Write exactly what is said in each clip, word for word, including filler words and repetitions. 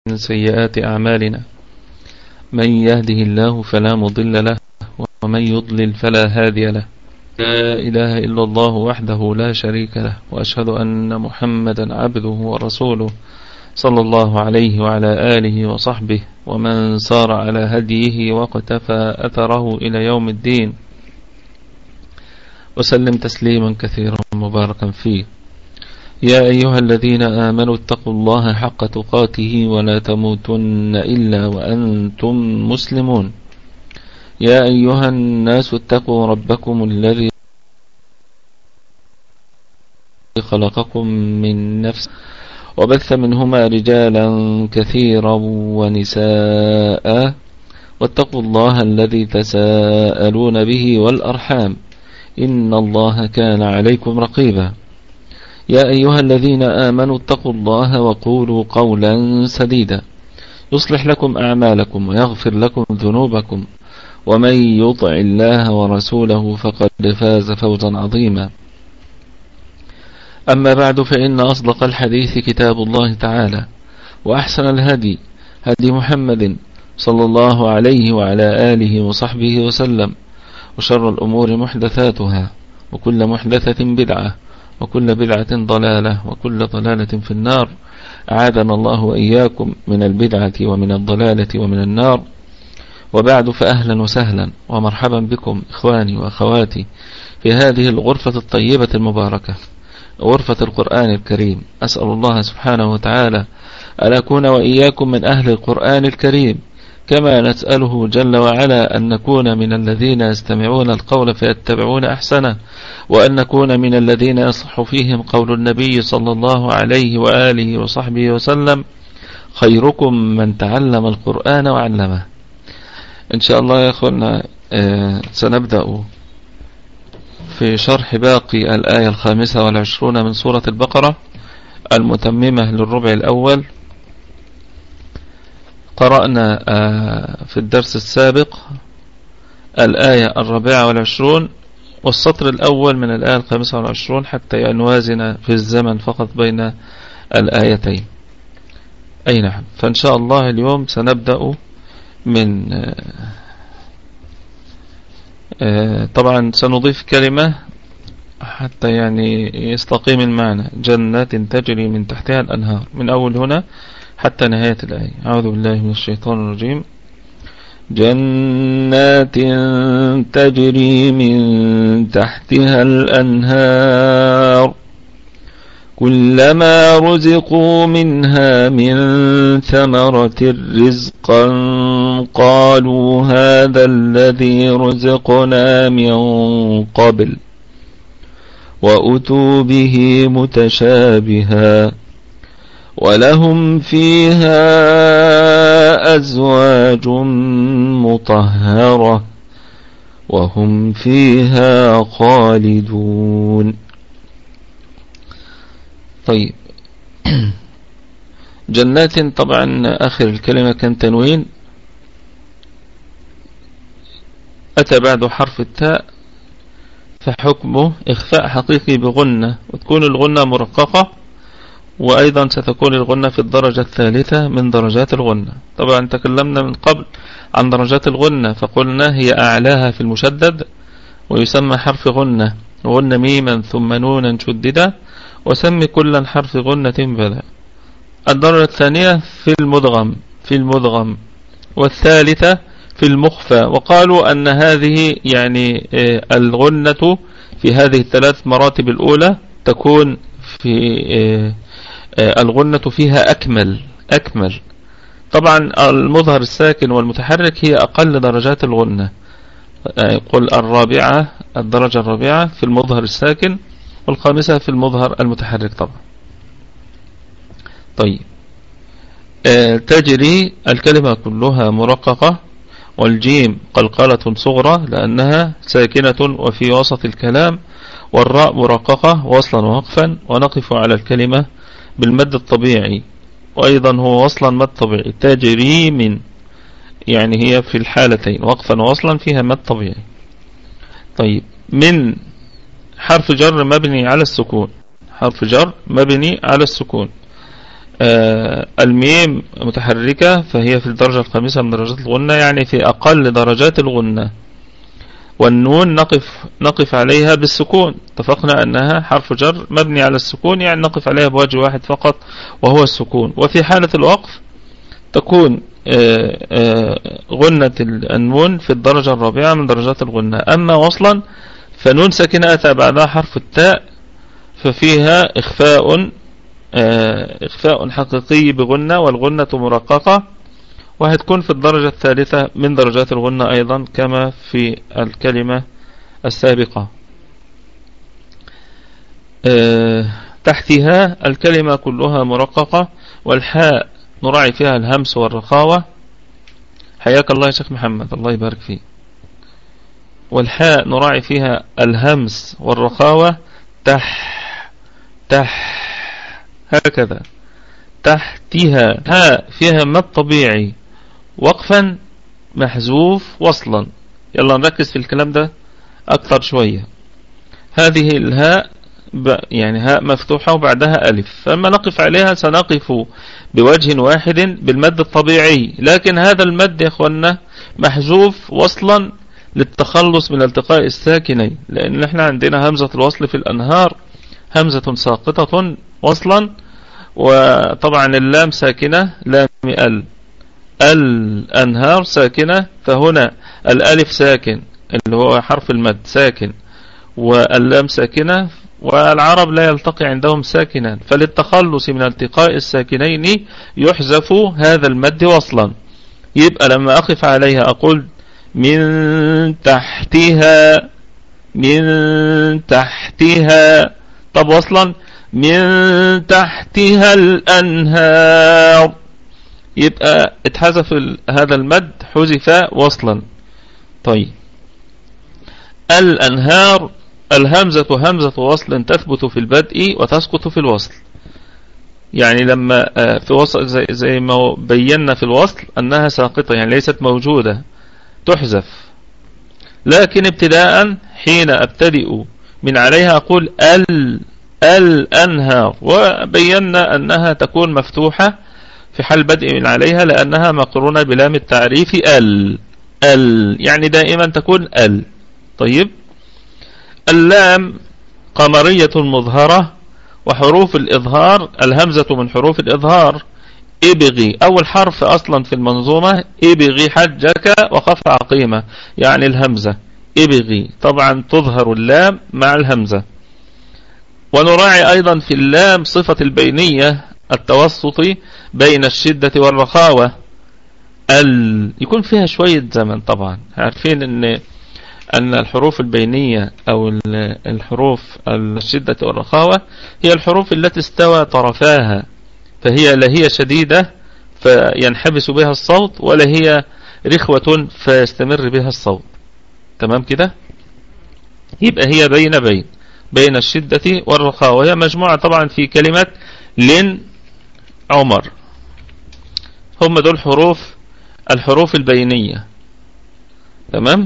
سيئات أعمالنا، من يهده الله فلا مضل له ومن يضلل فلا هادي له. لا إله إلا الله وحده لا شريك له، وأشهد أن محمدا عبده ورسوله صلى الله عليه وعلى آله وصحبه ومن سار على هديه واقتفى أثره إلى يوم الدين، وسلم تسليما كثيرا مباركا فيه. يا أيها الذين آمنوا اتقوا الله حق تقاته ولا تموتن إلا وأنتم مسلمون. يا أيها الناس اتقوا ربكم الذي خلقكم من نفس وبث منهما رجالا كثيرا ونساء، واتقوا الله الذي تساءلون به والأرحام، إن الله كان عليكم رقيبا. يا أيها الذين آمنوا اتقوا الله وقولوا قولا سديدا يصلح لكم أعمالكم ويغفر لكم ذنوبكم، ومن يطع الله ورسوله فقد فاز فوزا عظيما. أما بعد، فإن أصدق الحديث كتاب الله تعالى، وأحسن الهدي هدي محمد صلى الله عليه وعلى آله وصحبه وسلم، وشر الأمور محدثاتها، وكل محدثة بدعة، وكل بدعة ضلالة، وكل ضلالة في النار. أعاذنا الله وإياكم من البدعة ومن الضلالة ومن النار. وبعد، فأهلا وسهلا ومرحبا بكم إخواني وأخواتي في هذه الغرفة الطيبة المباركة، غرفة القرآن الكريم. أسأل الله سبحانه وتعالى أن أكون وإياكم من أهل القرآن الكريم، كما نسأله جل وعلا أن نكون من الذين يستمعون القول فيتبعون أحسنه، وأن نكون من الذين يصح فيهم قول النبي صلى الله عليه وآله وصحبه وسلم: خيركم من تعلم القرآن وعلمه. إن شاء الله يا أخوانا، آه سنبدأ في شرح باقي الآية الخامسة والعشرون من سورة البقرة المتممة للربع الأول. قرأنا في الدرس السابق الآية الرابعة والعشرون والسطر الأول من الآية الخامسة والعشرون حتى نوازن في الزمن فقط بين الآيتين. أي نعم. فإن شاء الله اليوم سنبدأ من طبعا سنضيف كلمة حتى يعني يستقيم المعنى: جنات تجري من تحتها الأنهار، من أول هنا حتى نهاية الآية. أعوذ بالله من الشيطان الرجيم. جنات تجري من تحتها الأنهار، كلما رزقوا منها من ثمرة رزقا قالوا هذا الذي رزقنا من قبل وأتوا به متشابها ولهم فيها أزواج مطهرة وهم فيها خالدون. طيب، جنات طبعا آخر الكلمة كان تنوين، أتى بعد حرف التاء، فحكمه إخفاء حقيقي بغنة، وتكون الغنة مرققة، وأيضا ستكون الغنة في الدرجة الثالثة من درجات الغنة. طبعا تكلمنا من قبل عن درجات الغنة، فقلنا هي أعلاها في المشدد، ويسمى حرف غنة غنة ميما ثم نونا شددا، وسمي كلا حرف غنة بذا. الدرجة الثانية في المدغم في المدغم والثالثة في المخفى. وقالوا أن هذه يعني الغنة في هذه الثلاث مراتب الأولى تكون في الغنة فيها أكمل أكمل طبعا المظهر الساكن والمتحرك هي أقل درجات الغنة. قل الرابعة، الدرجة الرابعة في المظهر الساكن، والخامسة في المظهر المتحرك طبعا. طيب، تجري الكلمة كلها مرققة، والجيم قلقلة صغرى لأنها ساكنة وفي وسط الكلام، والراء مرققة وصلا ووقفا، ونقف على الكلمة بالمد الطبيعي، وأيضا هو وصلا مد طبيعي. تجري من يعني هي في الحالتين وقفا ووصلا فيها مد طبيعي. طيب، من حرف جر مبني على السكون، حرف جر مبني على السكون. آه الميم متحركة فهي في الدرجة الخامسة من درجات الغنة، يعني في أقل درجات الغنة. والنون نقف نقف عليها بالسكون، اتفقنا أنها حرف جر مبني على السكون، يعني نقف عليها بوجه واحد فقط وهو السكون. وفي حالة الوقف تكون آه آه غنة النون في الدرجة الرابعة من درجات الغنة. أما وصلا فنون ساكنة أتى بعدها حرف التاء ففيها إخفاء إخفاء حقيقي بغنة، والغنة مرققة، وهتكون في الدرجة الثالثة من درجات الغنة أيضا كما في الكلمة السابقة. تحتها الكلمة كلها مرققة، والحاء نراعي فيها الهمس والرخاوة. حياك الله يا شيخ محمد، الله يبارك فيه. والحاء نراعي فيها الهمس والرخاوة. تح تح هكذا تحتها. ها فيها مد طبيعي وقفا محذوف وصلا. يلا نركز في الكلام ده أكثر شوية. هذه الهاء يعني هاء مفتوحة وبعدها ألف، فلما نقف عليها سنقف بوجه واحد بالمد الطبيعي، لكن هذا المد يا أخوانا محذوف وصلا للتخلص من التقاء الساكنين، لأن احنا عندنا همزة الوصل في الأنهار همزة ساقطة وصلا، وطبعا اللام ساكنة لام ال الأنهار ساكنة، فهنا الألف ساكن اللي هو حرف المد ساكن، واللام ساكنة، والعرب لا يلتقي عندهم ساكنا، فللتخلص من التقاء الساكنين يحذف هذا المد وصلا. يبقى لما أقف عليها أقول من تحتها من تحتها. طب وصلا من تحتها الأنهار، يبقى اتحذف هذا المد حذف وصلا. طيب الأنهار الهمزة همزة وصل تثبت في البدء وتسقط في الوصل، يعني لما في وصل زي, زي ما بينا في الوصل أنها ساقطة يعني ليست موجودة تحذف، لكن ابتداء حين أبتدئ من عليها أقول ال الأنهار، وبينا أنها تكون مفتوحة في حال بدء من عليها لأنها مقرونة بلام التعريف ال ال يعني دائما تكون ال. طيب اللام قمرية مظهرة، وحروف الإظهار الهمزة من حروف الإظهار. ابغي أول حرف أصلا في المنظومة ابغي حجك وخف عقيمة، يعني الهمزة ابغي طبعا تظهر اللام مع الهمزة. ونراعي أيضا في اللام صفة البينية التوسط بين الشدة والرخاوة، ال يكون فيها شوية زمن. طبعا عارفين أن أن الحروف البينية أو الحروف الشدة والرخاوة هي الحروف التي استوى طرفاها، فهي لا هي شديدة فينحبس بها الصوت، ولا هي رخوة فيستمر بها الصوت. تمام كده؟ يبقى هي بين بين بين الشدة والرخاوة. هي مجموعة طبعا في كلمة لن عمر، هم دول حروف الحروف البينية. تمام.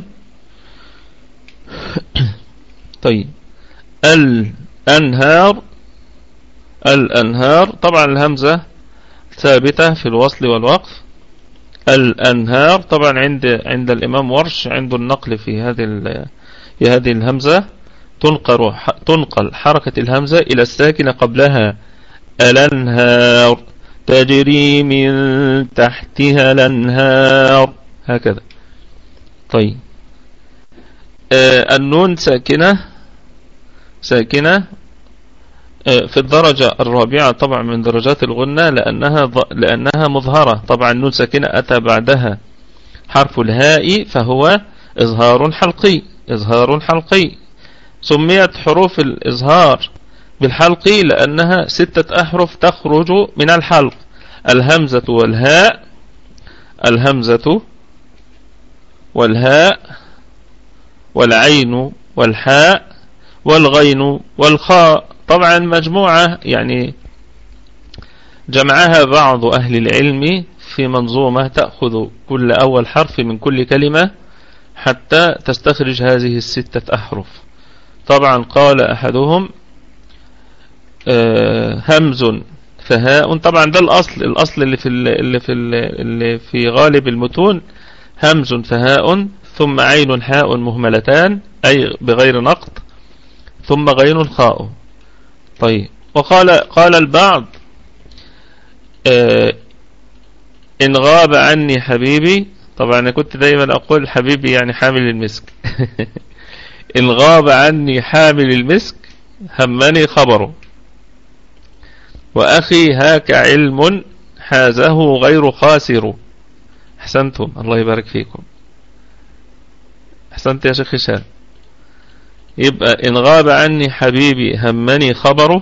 طيب الأنهار الأنهار طبعا الهمزة ثابتة في الوصل والوقف. الأنهار طبعا عند عند الإمام ورش عنده النقل في هذه في هذه الهمزة، تنقل تنقل حركة الهمزة إلى الساكنة قبلها. الأنهار تجري من تحتها الأنهار هكذا. طيب آه النون ساكنة ساكنة آه في الدرجة الرابعة طبعا من درجات الغنة، لأنها لأنها مظهرة. طبعا النون ساكنة أتى بعدها حرف الهاء فهو إظهار حلقي إظهار حلقي. سميت حروف الإظهار بالحلقي لأنها ستة أحرف تخرج من الحلق: الهمزة والهاء الهمزة والهاء والعين والحاء والغين والخاء. طبعا مجموعة يعني جمعها بعض أهل العلم في منظومة تأخذ كل أول حرف من كل كلمة حتى تستخرج هذه الستة أحرف. طبعا قال أحدهم همز فهاء. طبعا ده الأصل الأصل اللي في اللي في اللي في غالب المتون همز فهاء ثم عين حاء مهملتان أي بغير نقط ثم غين خاء. طيب وقال قال البعض آه إن غاب عني حبيبي. طبعا أنا كنت دايما أقول حبيبي يعني حامل المسك إن غاب عني حامل المسك همني خبره وأخي هاك علم حازه غير خاسر. أحسنتم الله يبارك فيكم. أحسنت يا شيخ هشام. يبقى إن غاب عني حبيبي همني خبره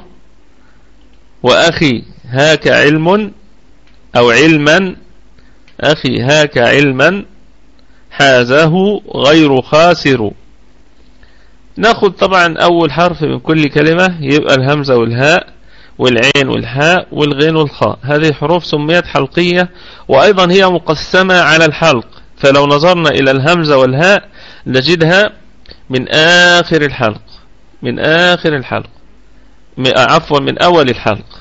وأخي هاك علم أو علما أخي هاك علما حازه غير خاسر. ناخذ طبعا أول حرف من كل كلمة يبقى الهمزة والهاء والعين والهاء والغين والخاء. هذه حروف سميت حلقية وأيضا هي مقسمة على الحلق. فلو نظرنا إلى الهمزة والهاء نجدها من آخر الحلق من آخر الحلق عفوا من أول الحلق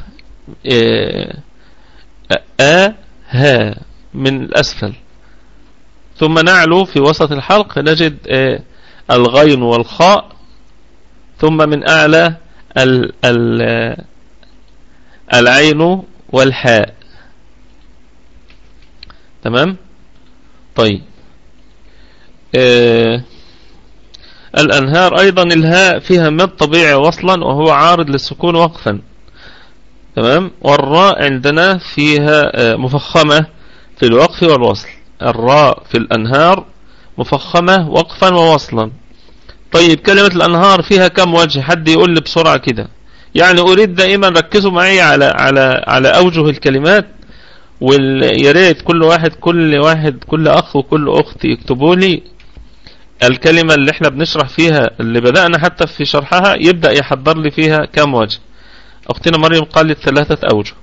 آ ها من الأسفل ثم نعلو في وسط الحلق نجد الغين والخاء ثم من أعلى ال ال العين والحاء. تمام. طيب آه الأنهار أيضا الهاء فيها مد طبيعي وصلا وهو عارض للسكون وقفا. تمام. والراء عندنا فيها آه مفخمة في الوقف والوصل. الراء في الأنهار مفخمة وقفا ووصلا. طيب كلمة الأنهار فيها كم وجه؟ حد يقول لي بسرعة كده. يعني أريد دائما ركزوا معي على على على أوجه الكلمات ويا ريت كل واحد كل واحد كل أخ وكل أخت يكتبوا لي الكلمة اللي احنا بنشرح فيها اللي بدأنا حتى في شرحها يبدأ يحضر لي فيها كم وجه. أختنا مريم قالت ثلاثة أوجه.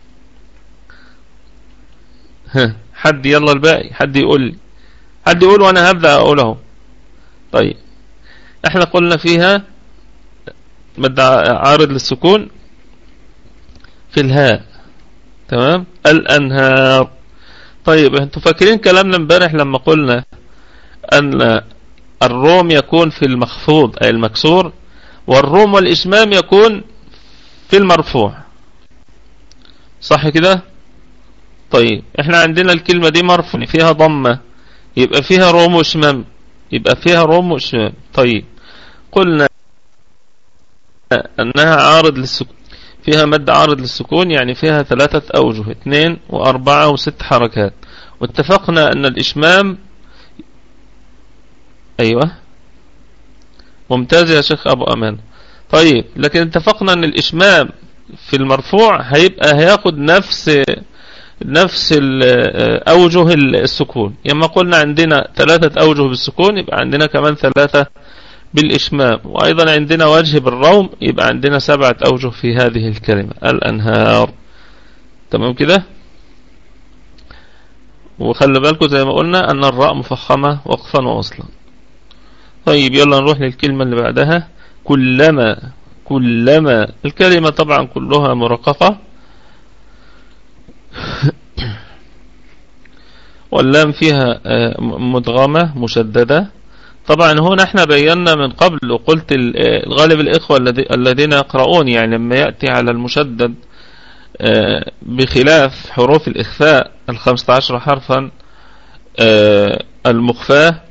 ها حد يلا الباقي حد يقول لي حد يقول وأنا هبدأ أقوله. طيب احنا قلنا فيها مد عارض للسكون في الهاء. تمام. الأنهار. طيب انتوا فاكرين كلامنا امبارح لما قلنا أن الروم يكون في المخفوض أي المكسور والروم والإشمام يكون في المرفوع صح كده؟ طيب احنا عندنا الكلمة دي مرفوع فيها ضمة يبقى فيها روم وإشمام يبقى فيها روم وإشمام. طيب قلنا أنها عارض للسكون فيها مد عارض للسكون يعني فيها ثلاثة أوجه اثنين وأربعة وست حركات. واتفقنا أن الإشمام أيوة ممتاز يا شيخ أبو أمان. طيب لكن اتفقنا أن الإشمام في المرفوع هيبقى هياخد نفس نفس أوجه السكون. يما قلنا عندنا ثلاثة أوجه بالسكون يبقى عندنا كمان ثلاثة بالإشمام وأيضا عندنا وجه بالروم يبقى عندنا سبعة أوجه في هذه الكلمة الأنهار. تمام كده. وخلي بالكم زي ما قلنا أن الراء مفخمة وقفا ووصلا. طيب يلا نروح للكلمة اللي بعدها. كلما كلما الكلمة طبعا كلها مرققة واللام فيها مدغمة مشددة. طبعا هنا احنا بينا من قبل وقلت الغالب الإخوة الذين يقرؤون يعني لما يأتي على المشدد بخلاف حروف الإخفاء الخمسة عشر حرفا المخفاة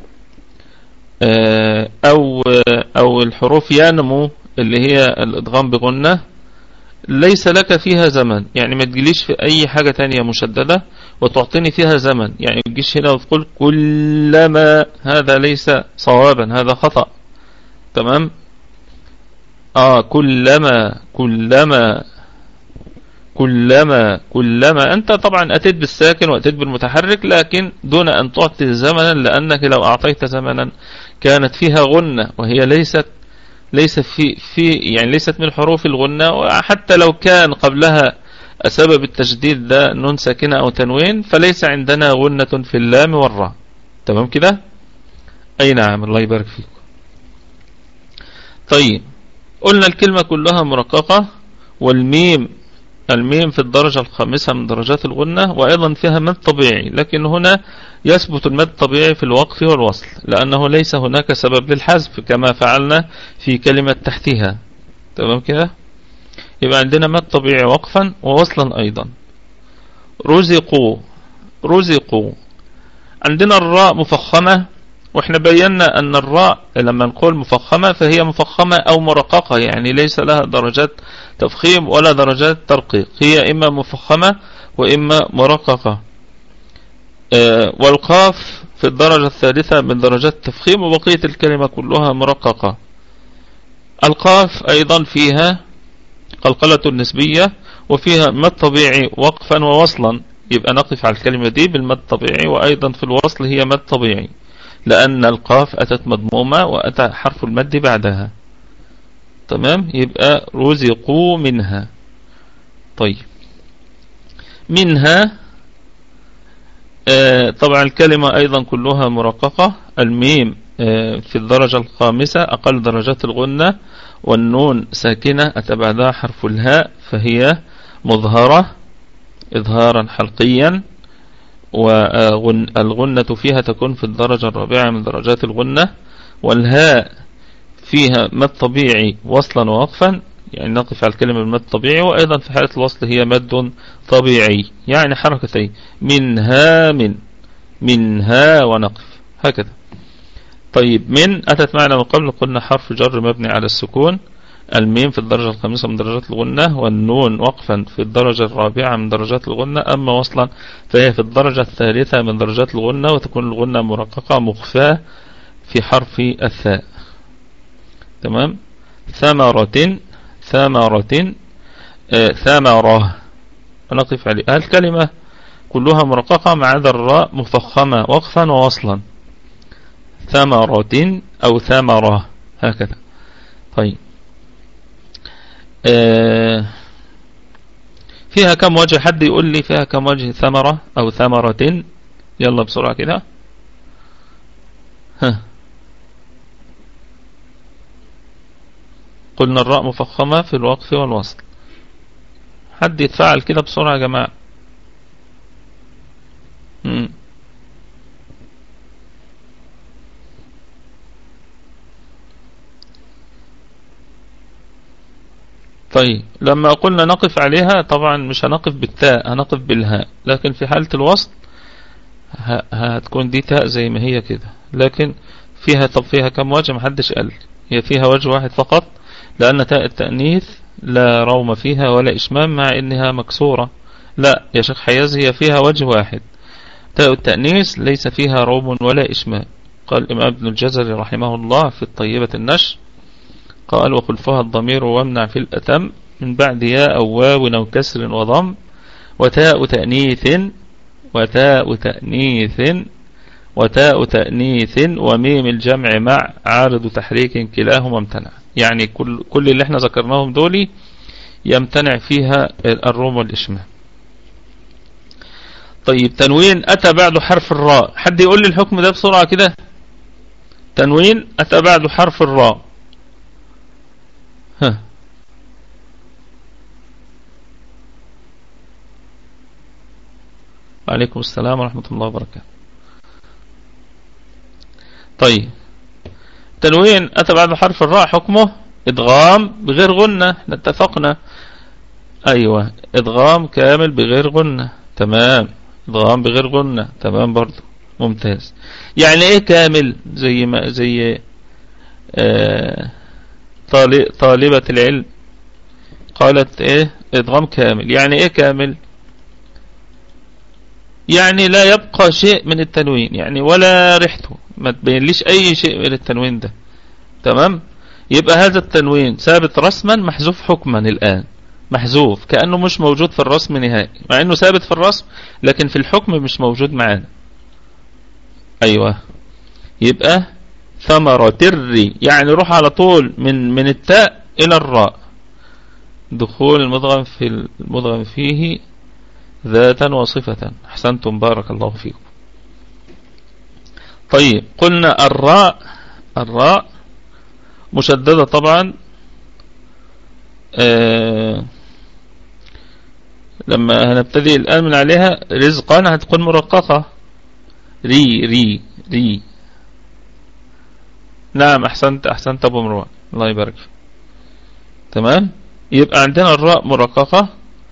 أو أو الحروف ينمو اللي هي الإدغام بغنة ليس لك فيها زمن. يعني ما تجيليش في أي حاجة تانية مشددة وتعطيني فيها زمن. يعني ما تجيش هنا وتقول كلما هذا ليس صوابا هذا خطأ. تمام. آه كلما كلما كلما كلما أنت طبعا أتيت بالساكن وأتيت بالمتحرك لكن دون أن تعطي زمنا لأنك لو أعطيت زمنا كانت فيها غنة وهي ليست ليس في في يعني ليست من حروف الغنة. وحتى لو كان قبلها سبب التشديد ده نون ساكنة أو تنوين فليس عندنا غنة في اللام والراء. تمام كده. أي نعم الله يبارك فيكم. طيب قلنا الكلمة كلها مرققة والميم الميم في الدرجة الخامسة من درجات الغنة، وأيضا فيها مد طبيعي، لكن هنا يثبت المد الطبيعي في الوقف والوصل، لأنه ليس هناك سبب للحذف كما فعلنا في كلمة تحتها. تمام كده؟ يبقى عندنا مد طبيعي وقفا ووصلا أيضا. رزقوا، رزقوا. عندنا الراء مفخمة، واحنا بينا أن الراء لما نقول مفخمة فهي مفخمة أو مرققة، يعني ليس لها درجات تفخيم ولا درجات ترقيق، هي إما مفخمة وإما مرققة. آه والقاف في الدرجة الثالثة من درجات التفخيم، وبقية الكلمة كلها مرققة. القاف أيضا فيها قلقلة النسبية، وفيها مد طبيعي وقفا ووصلا، يبقى نقف على الكلمة دي بالمد الطبيعي، وأيضا في الوصل هي مد طبيعي، لأن القاف أتت مضمومة وأتى حرف المد بعدها. تمام؟ يبقى رزقوا منها. طيب، منها آه طبعا الكلمة أيضا كلها مرققة. الميم آه في الدرجة الخامسة أقل درجات الغنة، والنون ساكنة أتى بعدها حرف الهاء، فهي مظهرة إظهارا حلقيا، والغنة فيها تكون في الدرجة الرابعة من درجات الغنة. والهاء فيها مد طبيعي وصلا ووقفا، يعني نقف على الكلمة بالمد الطبيعي، وأيضا في حالة الوصل هي مد طبيعي، يعني حركتين، منها من منها ونقف هكذا. طيب، من أتت معنا من قبل، قلنا حرف جر مبني على السكون. الميم في الدرجة الخامسة من درجات الغنة، والنون وقفا في الدرجة الرابعة من درجات الغنة. أما وصلا فهي في الدرجة الثالثة من درجات الغنة، وتكون الغنة مرققة مخفاة في حرف الثاء. تمام؟ ثمرة، ثمرة، آه ثمرة نقف عليه. الكلمة كلها مرققة ما عدا الراء مفخمة وقفا ووصلا. ثمرة أو ثمرة هكذا. طيب، آه فيها كم وجه؟ حد يقول لي فيها كم وجه ثمرة أو ثمرة؟ يلا بسرعة كده. ها، قلنا الراء مفخمة في الوقف والوصل. حد يتفاعل كده بسرعة يا جماعة. مم. طيب، لما قلنا نقف عليها طبعا مش هنقف بالتاء، هنقف بالهاء، لكن في حالة الوصل هتكون دي تاء زي ما هي كده. لكن فيها، طب فيها كم وجه؟ محدش قال. هي فيها وجه واحد فقط، لأن تاء التأنيث لا روم فيها ولا إشمام مع إنها مكسورة. لا يا شيخ حياز، هي فيها وجه واحد. تاء التأنيث ليس فيها روم ولا إشمام. قال الإمام ابن الجزري رحمه الله في الطيبة النشر، قال وخلفها الضمير وامنع في الأتم من بعد ياء أو واو أو كسر وضم، وتاء تأنيث، وتاء تأنيث، وتاء تأنيث، وميم الجمع مع عارض تحريك كلاهما امتنع. يعني كل كل اللي احنا ذكرناهم دولي يمتنع فيها الروم والإشمام. طيب، تنوين أتى بعد حرف الراء. حد يقول لي الحكم ده بسرعة كده. تنوين أتى بعد حرف الراء. ها، وعليكم السلام ورحمة الله وبركاته. طيب، تنوين أتى بعد حرف الراء حكمه إدغام بغير غنة، اتفقنا. أيوة، إدغام كامل بغير غنة. تمام، إدغام بغير غنة. تمام برضو، ممتاز. يعني إيه كامل؟ زي ما زي آه طالبة العلم قالت إيه؟ إدغام كامل. يعني إيه كامل؟ يعني لا يبقى شيء من التنوين، يعني ولا ريحته، ما تبين ليش أي شيء من التنوين ده. تمام؟ يبقى هذا التنوين ثابت رسما محذوف حكما. الآن محذوف كأنه مش موجود في الرسم نهائي، مع أنه ثابت في الرسم لكن في الحكم مش موجود معانا. أيوة، يبقى ثمرة الري، يعني روح على طول من من التاء إلى الراء، دخول المضغم في المضغم فيه ذاتا وصفة. أحسنتم، بارك الله فيكم. طيب، قلنا الراء، الراء مشددة طبعا، آه لما هنبتدي الآن من عليها رزقا هتكون مرققة، ري ري ري. نعم أحسنت أحسنت أبو مروان، الله يبارك. تمام. يبقى عندنا الراء مرققة،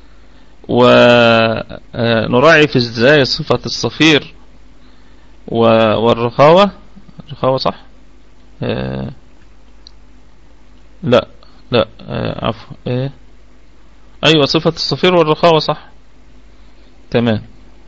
ونراعي في ازاي صفة الصفير والرخاوة. الرخاوة صح؟ آه لا لا آه عفوا ايه ايوه صفة الصفير والرخاوة صح. تمام.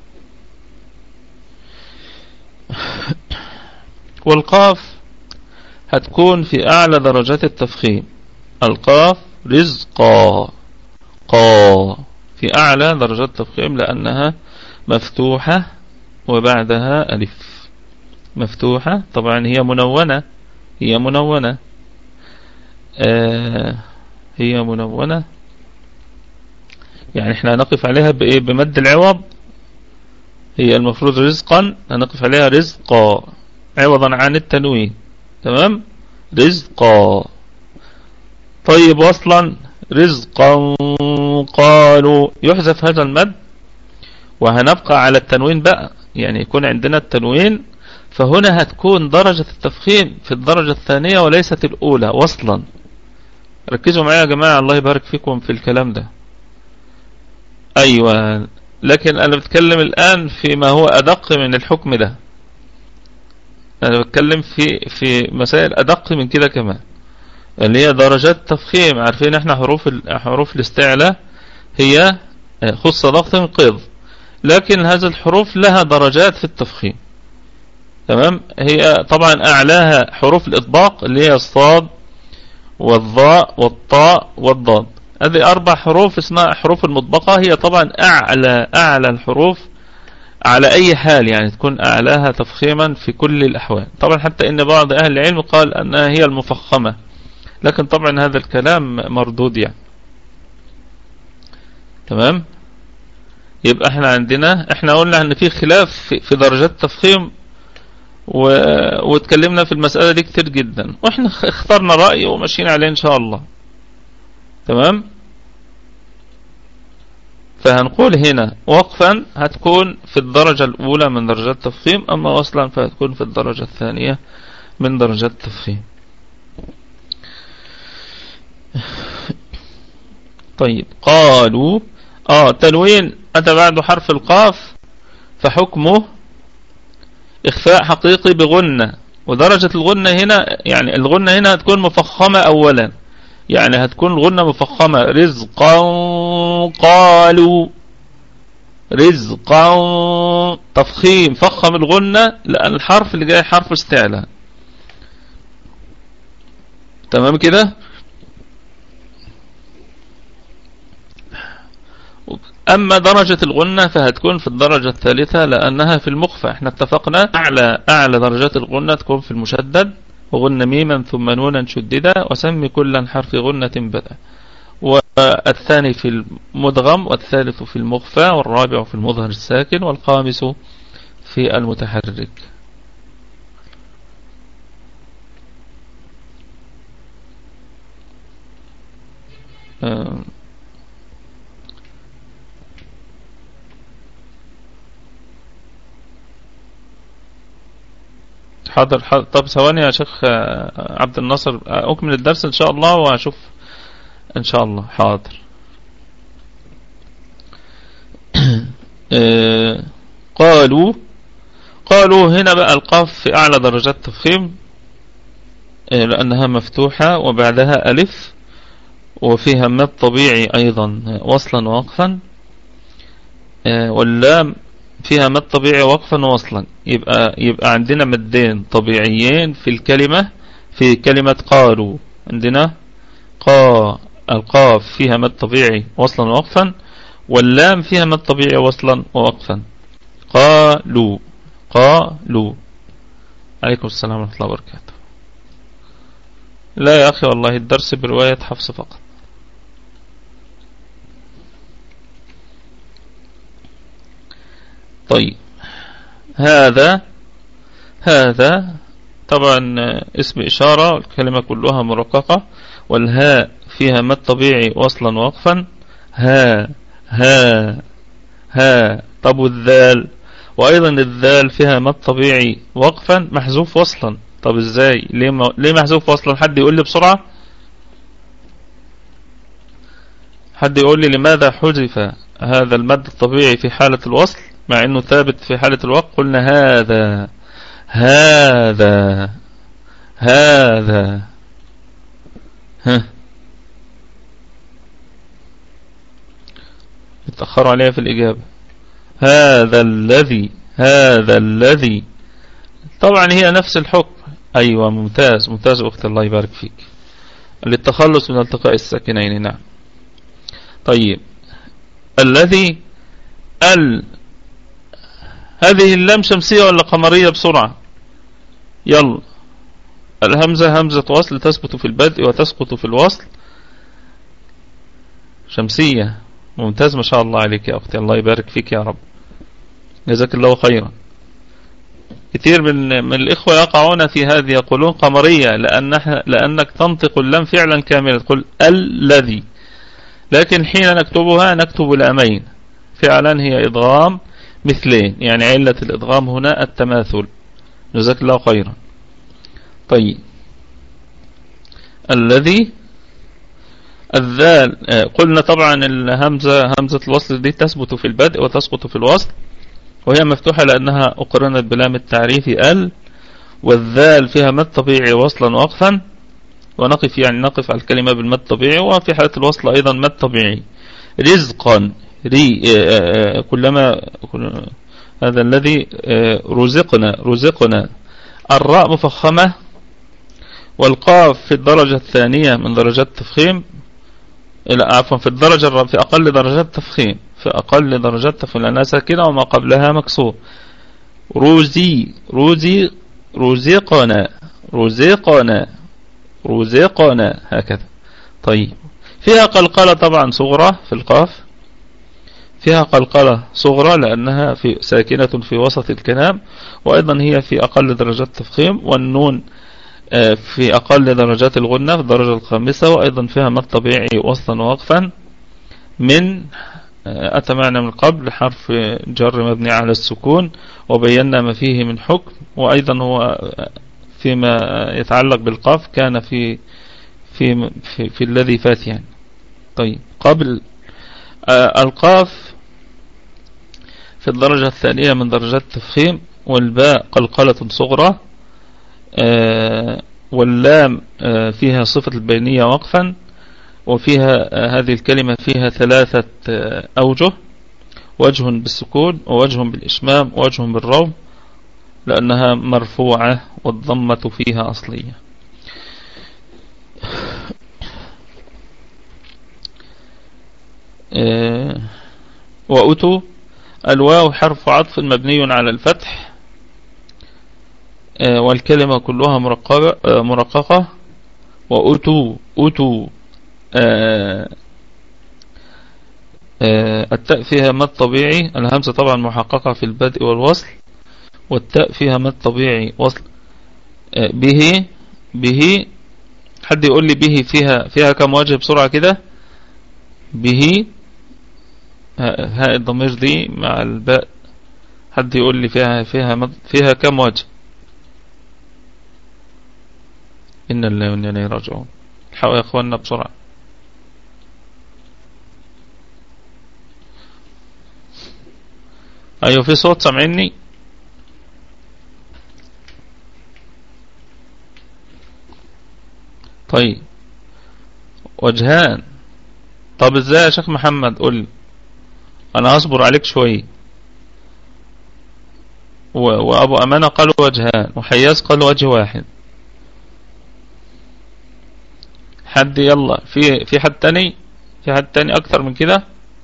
والقاف هتكون في اعلى درجات التفخيم. القاف رزقا، قا في اعلى درجات التفخيم لانها مفتوحة وبعدها الف، مفتوحة طبعا، هي منونة، هي منونة آه هي منونة، يعني احنا هنقف عليها بايه؟ بمد العوض. هي المفروض رزقا، هنقف عليها رزقا عوضا عن التنوين. تمام. رزقا. طيب وصلا رزقا قالوا، يحذف هذا المد وهنبقى على التنوين بقى، يعني يكون عندنا التنوين، فهنا هتكون درجة التفخيم في الدرجة الثانية وليست الأولى وصلا. ركزوا معايا يا جماعة، الله يبارك فيكم في الكلام ده. أيوة، لكن أنا بتكلم الآن فيما هو أدق من الحكم ده. أنا بتكلم في في مسائل أدق من كده كمان، اللي هي درجات تفخيم. عارفين احنا حروف حروف الاستعلاء هي خص ضغط قض، لكن هذه الحروف لها درجات في التفخيم. تمام. هي طبعا أعلاها حروف الإطباق اللي هي الصاد والضاء والطاء والضاد. هذه أربع حروف اسمها حروف المطبقة، هي طبعا أعلى أعلى الحروف على أي حال، يعني تكون أعلاها تفخيما في كل الأحوال. طبعا حتى إن بعض أهل العلم قال أنها هي المفخمة، لكن طبعا هذا الكلام مردود يعني. تمام. يبقى احنا عندنا، احنا قلنا ان في خلاف في, في درجات التفخيم و... واتكلمنا في المسألة دي كتير جدا، واحنا اخترنا رأي وماشيين عليه ان شاء الله. تمام. فهنقول هنا وقفا هتكون في الدرجة الأولى من درجات التفخيم، أما وصلا فهتكون في الدرجة الثانية من درجات التفخيم. طيب قالوا آه تنوين أتى بعد حرف القاف فحكمه إخفاء حقيقي بغنة، ودرجة الغنة هنا يعني الغنة هنا هتكون مفخمة أولا، يعني هتكون الغنة مفخمة. رزقا قالوا، رزقا تفخيم، فخم الغنة لأن الحرف اللي جاي حرف استعلاء. تمام كده. أما درجة الغنة فهتكون في الدرجة الثالثة لأنها في المخفى. احنا اتفقنا أعلى أعلى درجات الغنة تكون في المشدد، وغن ميما ثم نونا شددا، وسمي كلا حرف غنة بدأ. والثاني في المدغم، والثالث في المخفى، والرابع في المظهر الساكن، والخامس في المتحرك. حاضر حاضر. طب ثواني يا شيخ عبد الناصر، أكمل الدرس إن شاء الله وأشوف إن شاء الله. حاضر. قالوا قالوا هنا بقى القاف في أعلى درجات التفخيم لأنها مفتوحة وبعدها ألف، وفيها مد طبيعي أيضا وصلا ووقفا، واللام فيها مد طبيعي وقفا ووصلا. يبقى يبقى عندنا مدين طبيعيين في الكلمة، في كلمة قالوا. عندنا قا القاف فيها مد طبيعي وصلا ووقفا، واللام فيها مد طبيعي وصلا ووقفا. قالوا قالوا. عليكم السلام ورحمة الله وبركاته. لا يا أخي والله الدرس برواية حفص فقط. طيب هذا هذا طبعا اسم إشارة، الكلمة كلها مرققة، والهاء فيها مد طبيعي وصلا ووقفا. ها ها ها. طب والذال؟ وأيضا الذال فيها مد طبيعي وقفا محذوف وصلا. طب ازاي؟ ليه م... ليه محذوف وصلا؟ حد يقول لي بسرعة، حد يقول لي لماذا حذف هذا المد الطبيعي في حالة الوصل مع انه ثابت في حالة الوقف؟ قلنا هذا هذا هذا. ها، اتأخروا عليها في الإجابة. هذا الذي، هذا الذي. طبعا هي نفس الحكم. أيوة، ممتاز ممتاز أختي، الله يبارك فيك. للتخلص من التقاء الساكنين. نعم. طيب، الذي ال هذه اللام شمسية ولا قمرية؟ بسرعة يلا. الهمزة همزة وصل تثبت في البدء وتسقط في الوصل. شمسية، ممتاز ما شاء الله عليك يا أختي، الله يبارك فيك يا رب، جزاك الله خيرا. كثير من من الإخوة يقعون في هذه، يقولون قمرية لأنها لأنك تنطق اللام فعلا كاملة، تقول الذي، لكن حين نكتبها نكتب لامين فعلا، هي إضغام مثلين، يعني علة الإضغام هنا التماثل، جزاك الله خيرا. طيب، الذي الذال، قلنا طبعا الهمزة همزة الوصل دي تثبت في البدء وتسقط في الوصل، وهي مفتوحة لأنها أقرنت بلام التعريف ال، والذال فيها مد طبيعي وصلا وقفا، ونقف يعني نقف على الكلمة بالمد طبيعي، وفي حالة الوصل أيضا مد طبيعي. رزقا، ري كلما هذا الذي رزقنا رزقنا. الراء مفخمة، والقاف في الدرجة الثانية من درجات التفخيم، لا عفوا في الدرجة في أقل درجات التفخيم، في أقل درجات التفخيم لأنها ساكنة وما قبلها مكسور. روزي روزي رزقنا رزقنا رزقنا، هكذا. طيب، فيها قلقلة طبعا صغرى في القاف، فيها قلقلة صغرى لأنها في ساكنة في وسط الكلام، وأيضا هي في أقل درجات التفخيم. والنون في أقل درجات الغنة في الدرجة الخامسة، وأيضا فيها مد طبيعي وصلا ووقفا. من أتى معنا من قبل حرف جر مبني على السكون، وبينا ما فيه من حكم، وأيضا هو فيما يتعلق بالقاف كان في في في, في الذي فات يعني. طيب، قبل آه القاف في الدرجة الثانية من درجات التفخيم، والباء قلقلة صغرى، آه واللام آه فيها صفة البينية وقفا، وفيها آه هذه الكلمة فيها ثلاثة آه أوجه: وجه بالسكون، ووجه بالإشمام، ووجه بالروم، لأنها مرفوعة والضمة فيها أصلية. آه وأتوا، الواو حرف عطف مبني على الفتح، آه والكلمة كلها مرققة, آه مرققة. وأتوا أتوا آه آه التاء فيها مد طبيعي، الهمزة طبعا محققة في البدء والوصل، والتاء فيها مد طبيعي وصل. آه به به حد يقول لي به فيها فيها كم وجه بسرعة كده؟ به هاء الضمير دي مع الباء، حد يقول لي فيها فيها مد فيها كم وجه؟ إن الله وإنا إليه راجعون. الحقوا يا اخواننا بسرعة. ايوه، في صوت سامعني؟ طيب، وجهان. طب ازاي يا شيخ محمد؟ قول لي، انا هصبر عليك شوية. وابو امانة قالوا وجهان، وحياس قالوا وجه واحد. حد يلا، في في حد تاني في حد تاني اكتر من كده؟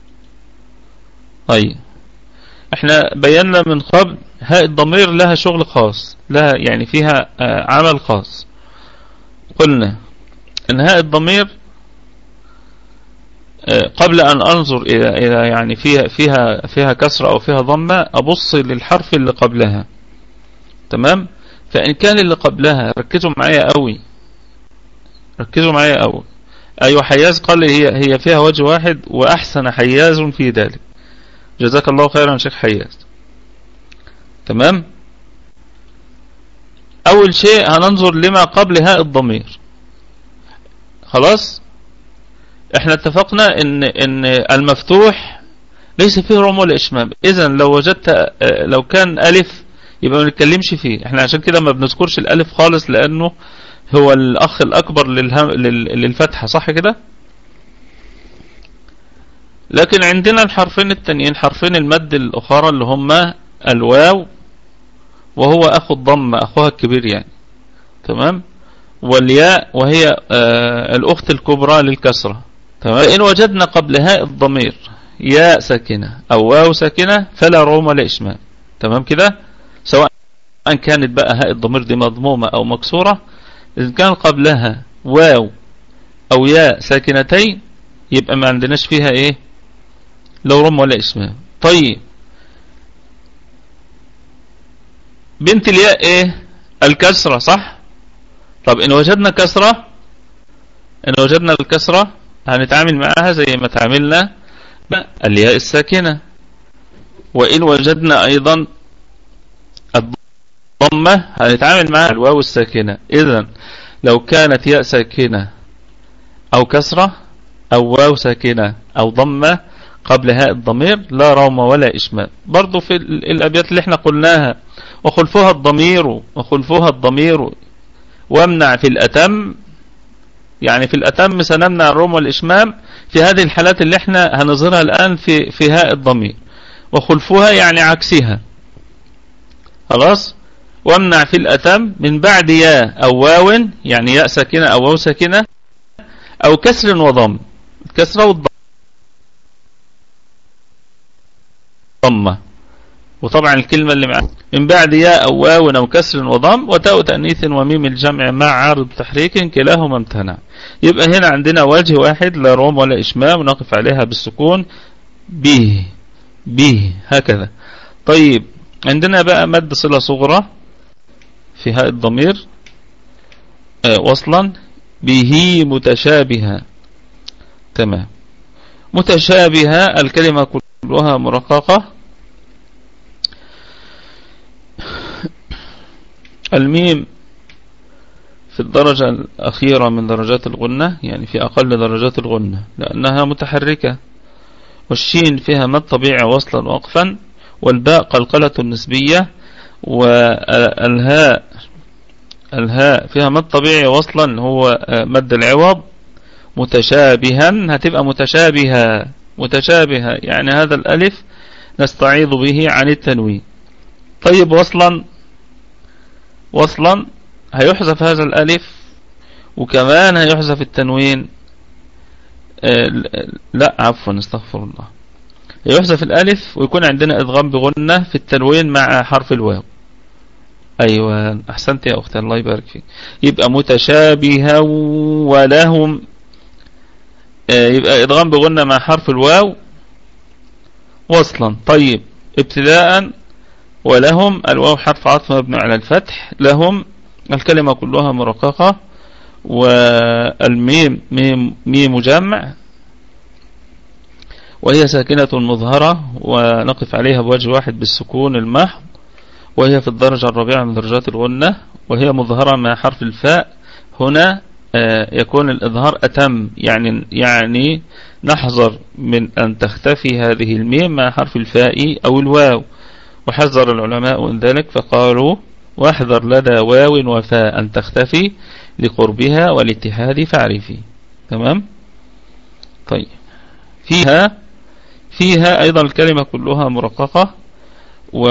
طيب، احنا بينا من قبل هاء الضمير لها شغل خاص، لها يعني فيها عمل خاص. قلنا ان هاء الضمير قبل ان انظر الى الى يعني فيها فيها فيها كسرة او فيها ضمة، ابص للحرف اللي قبلها. تمام؟ فان كان اللي قبلها، ركزوا معايا قوي ركزوا معايا قوي أيوة حياز، قال هي هي فيها وجه واحد وأحسن حياز في ذلك. جزاك الله خيرا شيخ حياز. تمام. أول شيء هننظر لما قبل هاء الضمير. خلاص احنا اتفقنا ان ان المفتوح ليس فيه رم ولا اشمام. اذا لو وجدت لو كان الف يبقى ما نتكلمش فيه احنا، عشان كده ما بنذكرش الالف خالص لانه هو الاخ الاكبر للفتحة، صح كده؟ لكن عندنا الحرفين التانيين، حرفين المد الاخرى اللي هما الواو وهو اخو الضم، اخوها الكبير يعني. تمام. والياء وهي آه الاخت الكبرى للكسرة. تمام. فإن وجدنا قبل هاء الضمير ياء ساكنة او واو ساكنة فلا روم ولا اشمام. تمام كده، سواء كانت بقى هاء الضمير دي مضمومة او مكسورة. اذا كان قبلها واو او ياء ساكنتين يبقى ما عندناش فيها ايه، لا روم ولا اشمام. طيب بنت الياء ايه؟ الكسرة، صح؟ طب ان وجدنا كسرة، ان وجدنا الكسرة هنتعامل معها زي ما تعاملنا الياء الساكنة. وان وجدنا ايضا الضمة هنتعامل معها الواو الساكنة. اذا لو كانت ياء ساكنة او كسرة او واو ساكنة او ضمة قبل هاء الضمير لا روم ولا اشمام. برضو في الابيات اللي احنا قلناها وخلفها الضمير وخلفها الضمير وامنع في الاتم، يعني في الاتم سنمنع الروم والاشمام في هذه الحالات اللي احنا هنظهرها الان في في هاء الضمير. وخلفها يعني عكسها. خلاص. وامنع في الاتم من بعد ياء او واو، يعني ياء ساكنة او واو ساكنة او كسر وضم، الكسرة والضمة. وطبعا الكلمة اللي معها من بعد ياء أو واو أو كسر وضم وتاء تأنيث وميم الجمع مع عارض تحريك كلاهما امتنع. يبقى هنا عندنا وجه واحد لا روم ولا إشمام ونقف عليها بالسكون به به هكذا. طيب عندنا بقى مد صلة صغرى في هاء الضمير آه وصلا به متشابهة. تمام. متشابهة الكلمة كلها مرققة. الميم في الدرجة الأخيرة من درجات الغنة، يعني في أقل درجات الغنة لأنها متحركة. والشين فيها مد طبيعي وصلا وقفا. والباء قلقلة النسبية. والهاء الهاء فيها مد طبيعي وصلا هو مد العوض. متشابها هتبقى متشابهة متشابهة يعني هذا الألف نستعيض به عن التنوين. طيب وصلا وصلا هيحذف هذا الألف وكمان هيحذف التنوين. آه لا عفوا استغفر الله، هيحذف الألف ويكون عندنا إدغام بغنة في التنوين مع حرف الواو. أيوة أحسنت يا أختي الله يبارك فيك. يبقى متشابها ولهم آه يبقى إدغام بغنة مع حرف الواو وصلا. طيب ابتداء ولهم الواو حرف عطف مبني على الفتح. لهم الكلمة كلها مرققة. والميم ميم, ميم جمع وهي ساكنة مظهرة ونقف عليها بوجه واحد بالسكون المحض، وهي في الدرجة الرابعة من درجات الغنة وهي مظهرة مع حرف الفاء. هنا يكون الإظهار أتم، يعني يعني نحذر من أن تختفي هذه الميم مع حرف الفاء أو الواو. وحذر العلماء من ذلك فقالوا واحذر لدى واو وفاء أن تختفي لقربها والاتحاد فاعرفي. تمام. طيب فيها فيها أيضا الكلمة كلها مرققة. و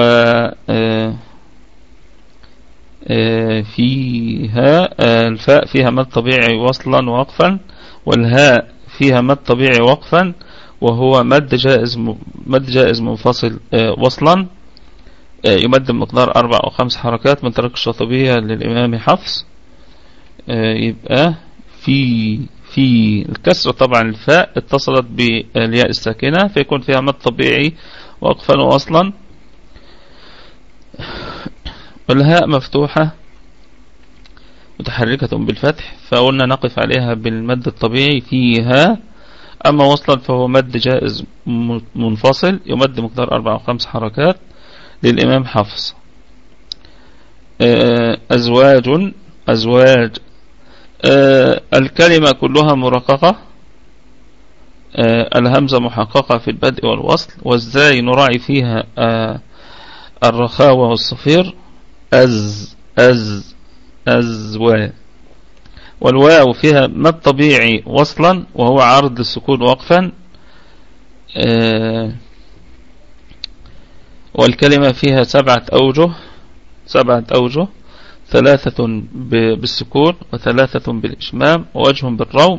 فيها الفاء فيها مد طبيعي وصلا ووقفا. والهاء فيها مد طبيعي وقفا وهو مد جائز مد جائز منفصل وصلا يمد بمقدار أربع أو خمس حركات من طريق الشاطبية للإمام حفص. يبقى في في الكسر طبعا الفاء اتصلت بالياء الساكنة فيكون فيها مد طبيعي وقفا ووصلا. والهاء مفتوحة متحركة بالفتح فقلنا نقف عليها بالمد الطبيعي فيها. أما وصلا فهو مد جائز منفصل يمد مقدار أربع أو خمس حركات للإمام حفص. أزواج أزواج الكلمة كلها مرققة، الهمزة محققة في البدء والوصل، وازاي نراعي فيها الرخاوة والصفير. أز أز أزواج. والواو فيها مد طبيعي وصلا وهو عرض للسكون وقفا. والكلمة فيها سبعة أوجه سبعة أوجه ثلاثة بالسكون وثلاثة بالإشمام ووجه بالروم.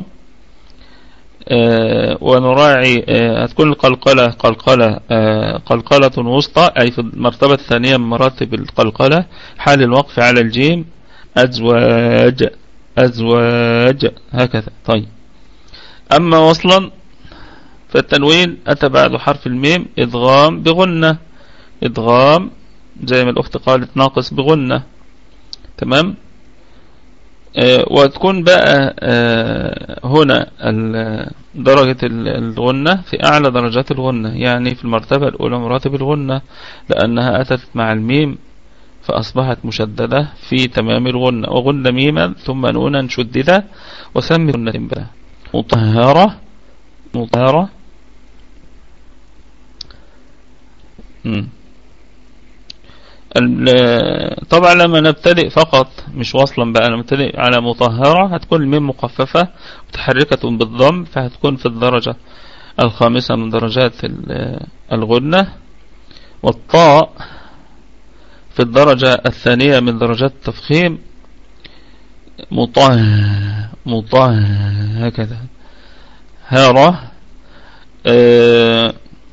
ونراعي هتكون القلقلة قلقلة قلقلة وسطى، أي في المرتبة الثانية من مراتب القلقلة، حال الوقف على الجيم. أزواج أزواج هكذا. طيب أما وصلا فالتنوين أتى بعد حرف الميم إدغام بغنة، إدغام زي ما الأخت قالت ناقص بغنة. تمام. آه وتكون بقى آه هنا درجة الغنة في أعلى درجات الغنة، يعني في المرتبة الأولى مراتب الغنة، لأنها أتت مع الميم فأصبحت مشددة في تمام الغنة. وغنة ميما ثم نونا شددة وسمي غنة بها. مطهرة مطهرة. مم. طبعا لما نبتدئ فقط مش وصلا بقى، نبتدئ على مطهرة هتكون الميم مخففة متحركة بالضم، فهتكون في الدرجة الخامسة من درجات الغنة. والطاء في الدرجة الثانية من درجات التفخيم. مطه مطه هكذا. هارة. آه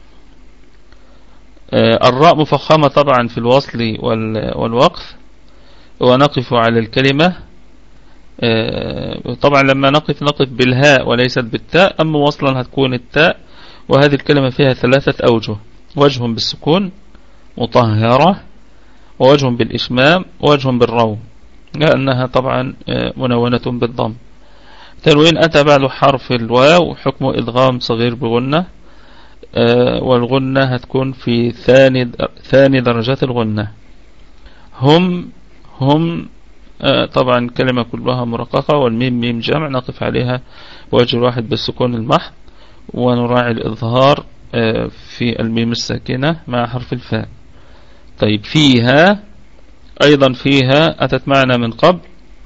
الراء مفخمة طبعا في الوصل والوقف، ونقف على الكلمة. طبعا لما نقف نقف بالهاء وليست بالتاء، أما وصلا هتكون التاء. وهذه الكلمة فيها ثلاثة أوجه: وجه بالسكون مطهرة، ووجه بالإشمام، ووجه بالروم، لأنها طبعا منونة بالضم. تنوين أتى بعد حرف الواو حكم إدغام صغير بغنة، والغنة هتكون في ثاني ثاني درجات الغنة. هم هم طبعا كلمة كلها مرققة، والميم ميم جمع نقف عليها وجه واحد بالسكون المحض، ونراعي الإظهار في الميم الساكنة مع حرف الفاء. طيب فيها أيضا فيها أتت معنا من قبل،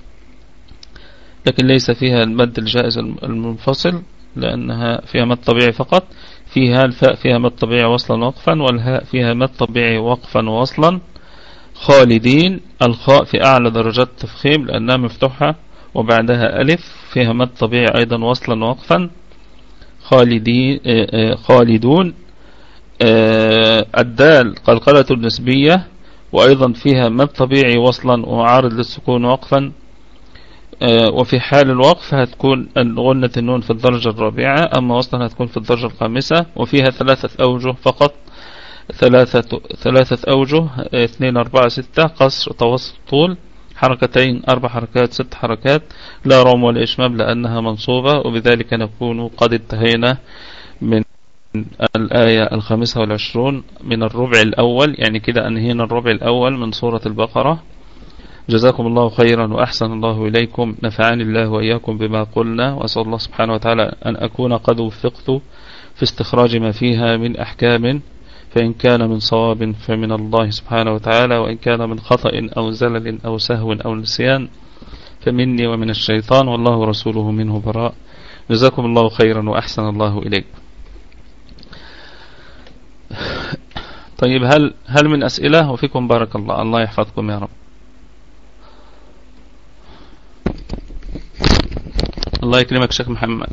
لكن ليس فيها المد الجائز المنفصل لأنها فيها مد طبيعي فقط. فيها الفاء فيها مد طبيعي وصلا وقفا، والهاء فيها مد طبيعي وقفا ووصلا. خالدين الخاء في أعلى درجات التفخيم لأنها مفتوحة وبعدها ألف، فيها مد طبيعي أيضا وصلا ووقفا. خالدين خالدون. الدال قلقلة النسبية وأيضا فيها مد طبيعي وصلا وعارض للسكون وقفا. وفي حال الوقف هتكون غنة النون في الدرجة الرابعة، أما وصلا هتكون في الدرجة الخامسة. وفيها ثلاثة أوجه فقط، ثلاثة ثلاثة أوجه: اثنين أربعة ستة، قصر توسط طول، حركتين أربع حركات ست حركات، لا روم ولا إشمام لأنها منصوبة. وبذلك نكون قد انتهينا من الآية الخامسة والعشرون من الربع الأول، يعني كده أنهينا الربع الأول من سورة البقرة. جزاكم الله خيرا وأحسن الله إليكم، نفعني الله وإياكم بما قلنا، وأسأل الله سبحانه وتعالى أن أكون قد وفقت في استخراج ما فيها من أحكام، فإن كان من صواب فمن الله سبحانه وتعالى، وإن كان من خطأ أو زلل أو سهو أو نسيان فمني ومن الشيطان، والله ورسوله منه براء. جزاكم الله خيرا وأحسن الله إليكم. طيب هل هل من أسئلة؟ وفيكم بارك الله، الله يحفظكم يا رب. الله يكرمك شيخ محمد.